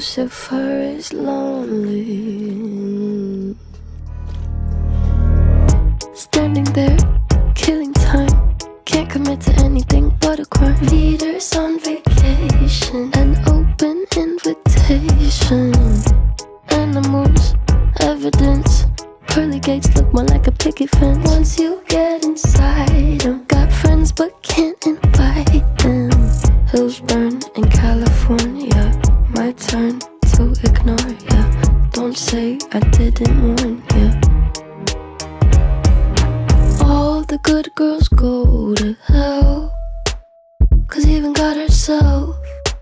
Lucifer is lonely, standing there, killing time. Can't commit to anything but a crime. Leaders on vacation, an open invitation. Animals, evidence. Pearly gates look more like a picket fence. Once you get inside them, got friends but can't invite them. Hills burn in California, my turn to ignore ya. Don't say I didn't warn ya. All the good girls go to hell, 'cause even God herself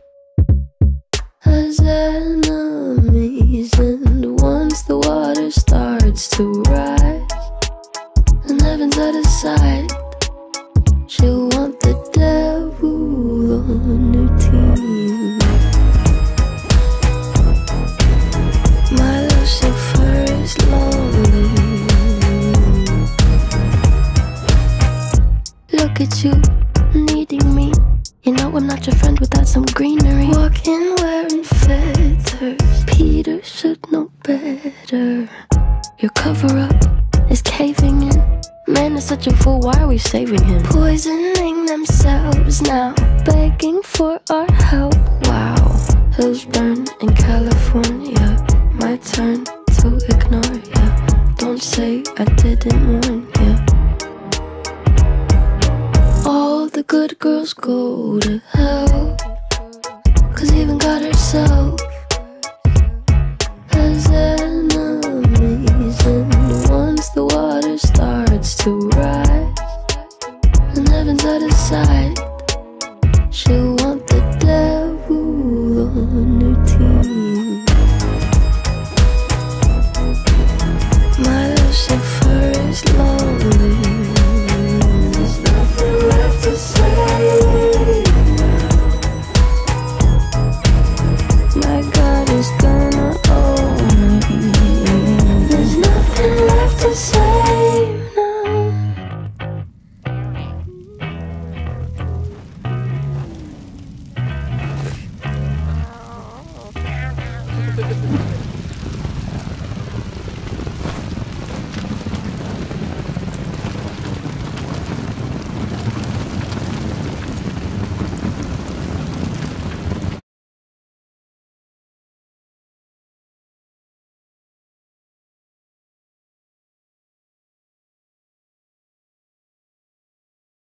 has enemies. And once the water starts to rise and heaven's out of sight, she'll want the devil on her team. My Lucifer is lonely. Look at you, needing me. You know I'm not your friend without some greenery. Walking wearing feathers, Peter should know better. Your cover-up is caving in. Man is such a fool, why are we saving him? Poisoning themselves now, begging for our help. Wow, hills burn in California, my turn to ignore ya. Don't say I didn't warn ya. All the good girls go to hell,